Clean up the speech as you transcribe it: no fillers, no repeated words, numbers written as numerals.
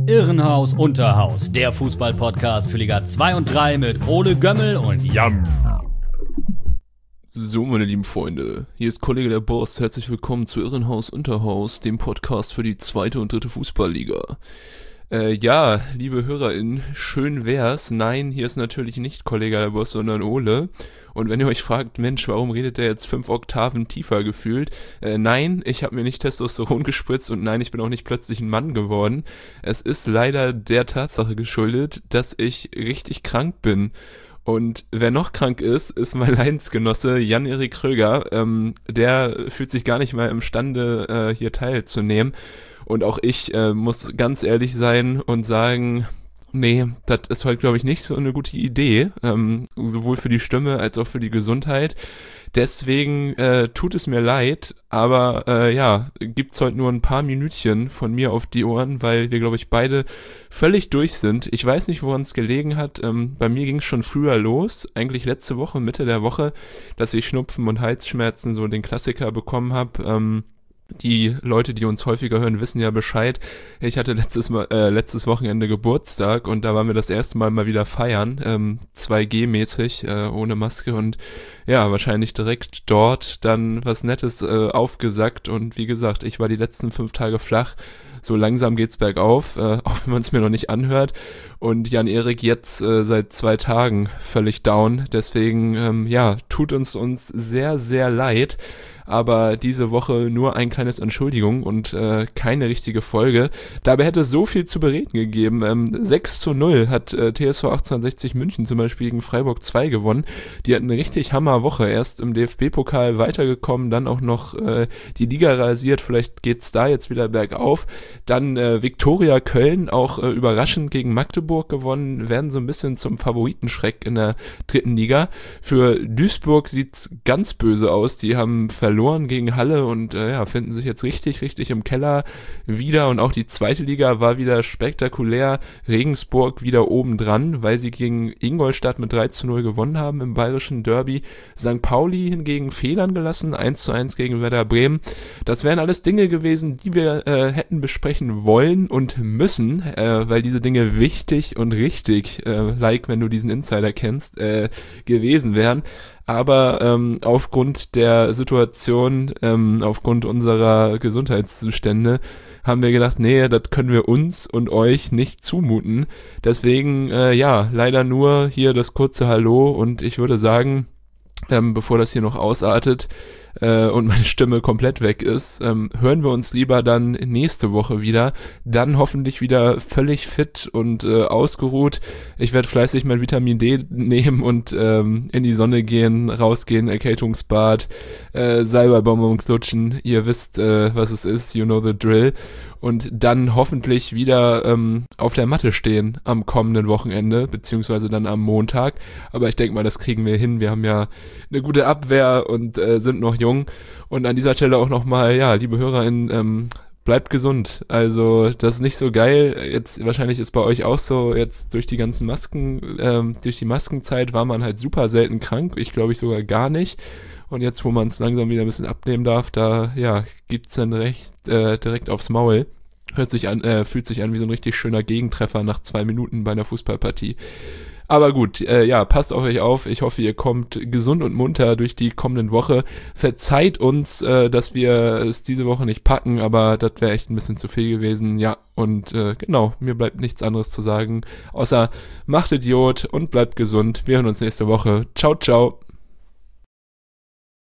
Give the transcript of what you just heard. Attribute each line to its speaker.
Speaker 1: Irrenhaus Unterhaus, der Fußball-Podcast für Liga 2 und 3 mit Ole Gömmel und Jan.
Speaker 2: So, meine lieben Freunde, hier ist Kollege der Boss. Herzlich willkommen zu Irrenhaus Unterhaus, dem Podcast für die 2. und 3. Fußballliga. Ja, liebe HörerInnen, schön wär's. Nein, hier ist natürlich nicht Kollege der Boss, sondern Ole. Und wenn ihr euch fragt, Mensch, warum redet der jetzt 5 Oktaven tiefer gefühlt? Nein, ich habe mir nicht Testosteron gespritzt und nein, ich bin auch nicht plötzlich ein Mann geworden. Es ist leider der Tatsache geschuldet, dass ich richtig krank bin. Und wer noch krank ist mein Leidensgenosse Jan-Erik Kröger. Der fühlt sich gar nicht mal imstande, hier teilzunehmen. Und auch ich muss ganz ehrlich sein und sagen, nee, das ist heute, glaube ich, nicht so eine gute Idee, sowohl für die Stimme als auch für die Gesundheit. Deswegen tut es mir leid, aber ja, gibt's heute nur ein paar Minütchen von mir auf die Ohren, weil wir, glaube ich, beide völlig durch sind. Ich weiß nicht, woran es gelegen hat. Bei mir ging es schon früher los, eigentlich letzte Woche, Mitte der Woche, dass ich Schnupfen und Halsschmerzen, so den Klassiker bekommen habe. Die Leute, die uns häufiger hören, wissen ja Bescheid. Ich hatte letztes Wochenende Geburtstag und da waren wir das erste Mal wieder feiern, 2G-mäßig, ohne Maske und ja, wahrscheinlich direkt dort dann was Nettes aufgesackt und wie gesagt, ich war die letzten 5 Tage flach. So langsam geht's bergauf, auch wenn man es mir noch nicht anhört. Und Jan-Erik jetzt seit 2 Tagen völlig down. Deswegen, ja, tut uns sehr, sehr leid. Aber diese Woche nur ein kleines Entschuldigung und keine richtige Folge. Dabei hätte es so viel zu bereden gegeben. 6:0 hat TSV 1860 München zum Beispiel gegen Freiburg 2 gewonnen. Die hatten eine richtig Hammerwoche. Erst im DFB-Pokal weitergekommen, dann auch noch die Liga rasiert. Vielleicht geht's da jetzt wieder bergauf. Dann Viktoria Köln auch überraschend gegen Magdeburg gewonnen, werden so ein bisschen zum Favoritenschreck in der 3. Liga. Für Duisburg sieht's ganz böse aus. Die haben verloren gegen Halle und ja, finden sich jetzt richtig im Keller wieder. Und auch die 2. Liga war wieder spektakulär. Regensburg wieder oben dran, weil sie gegen Ingolstadt mit 3:0 gewonnen haben im bayerischen Derby. St. Pauli hingegen Fehlern gelassen, 1:1 gegen Werder Bremen. Das wären alles Dinge gewesen, die wir hätten besprechen wollen und müssen, weil diese Dinge wichtig und richtig, like wenn du diesen Insider kennst, gewesen wären. Aber aufgrund der Situation, aufgrund unserer Gesundheitszustände, haben wir gedacht, nee, das können wir uns und euch nicht zumuten. Deswegen, ja, leider nur hier das kurze Hallo und ich würde sagen, bevor das hier noch ausartet und meine Stimme komplett weg ist, hören wir uns lieber dann nächste Woche wieder. Dann hoffentlich wieder völlig fit und ausgeruht. Ich werde fleißig mein Vitamin D nehmen und in die Sonne gehen, rausgehen, Erkältungsbad, Salbeibonbons lutschen. Ihr wisst, was es ist, you know the drill. Und dann hoffentlich wieder auf der Matte stehen am kommenden Wochenende, beziehungsweise dann am Montag. Aber ich denke mal, das kriegen wir hin. Wir haben ja eine gute Abwehr und sind noch jung. Und an dieser Stelle auch nochmal, ja, liebe HörerInnen, bleibt gesund. Also das ist nicht so geil. Jetzt wahrscheinlich ist bei euch auch so, jetzt durch die ganzen Masken, durch die Maskenzeit war man halt super selten krank. Ich glaube sogar gar nicht. Und jetzt, wo man es langsam wieder ein bisschen abnehmen darf, da, ja, gibt's dann direkt aufs Maul. Fühlt sich an wie so ein richtig schöner Gegentreffer nach 2 Minuten bei einer Fußballpartie. Aber gut, ja, passt auf euch auf. Ich hoffe, ihr kommt gesund und munter durch die kommende Woche. Verzeiht uns, dass wir es diese Woche nicht packen, aber das wäre echt ein bisschen zu viel gewesen. Ja, und genau, mir bleibt nichts anderes zu sagen, außer macht Idiot und bleibt gesund. Wir hören uns nächste Woche. Ciao, ciao.